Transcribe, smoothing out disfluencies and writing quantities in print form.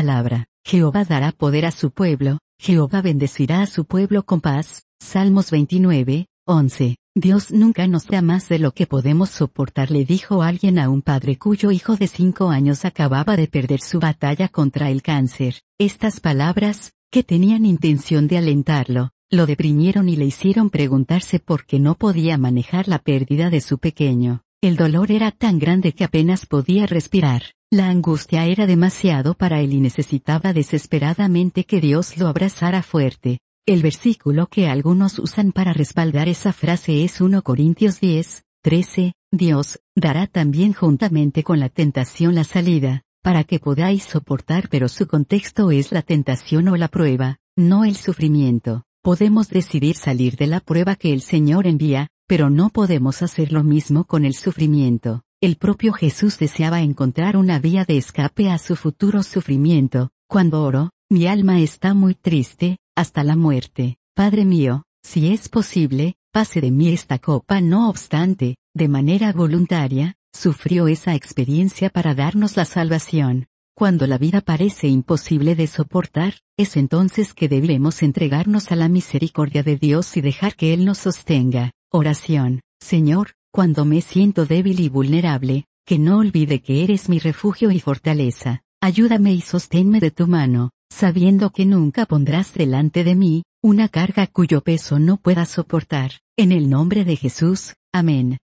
palabra. Jehová dará poder a su pueblo, Jehová bendecirá a su pueblo con paz. Salmos 29, 11. Dios nunca nos da más de lo que podemos soportar, le dijo alguien a un padre cuyo hijo de 5 años acababa de perder su batalla contra el cáncer. Estas palabras, que tenían intención de alentarlo, lo deprimieron y le hicieron preguntarse por qué no podía manejar la pérdida de su pequeño. El dolor era tan grande que apenas podía respirar. La angustia era demasiado para él y necesitaba desesperadamente que Dios lo abrazara fuerte. El versículo que algunos usan para respaldar esa frase es 1 Corintios 10, 13, Dios dará también juntamente con la tentación la salida, para que podáis soportar, pero su contexto es la tentación o la prueba, no el sufrimiento. Podemos decidir salir de la prueba que el Señor envía, pero no podemos hacer lo mismo con el sufrimiento. El propio Jesús deseaba encontrar una vía de escape a su futuro sufrimiento. Cuando oro, mi alma está muy triste, hasta la muerte. Padre mío, si es posible, pase de mí esta copa. No obstante, de manera voluntaria, sufrió esa experiencia para darnos la salvación. Cuando la vida parece imposible de soportar, es entonces que debemos entregarnos a la misericordia de Dios y dejar que Él nos sostenga. Oración. Señor, cuando me siento débil y vulnerable, que no olvide que eres mi refugio y fortaleza. Ayúdame y sosténme de tu mano, sabiendo que nunca pondrás delante de mí una carga cuyo peso no pueda soportar. En el nombre de Jesús, amén.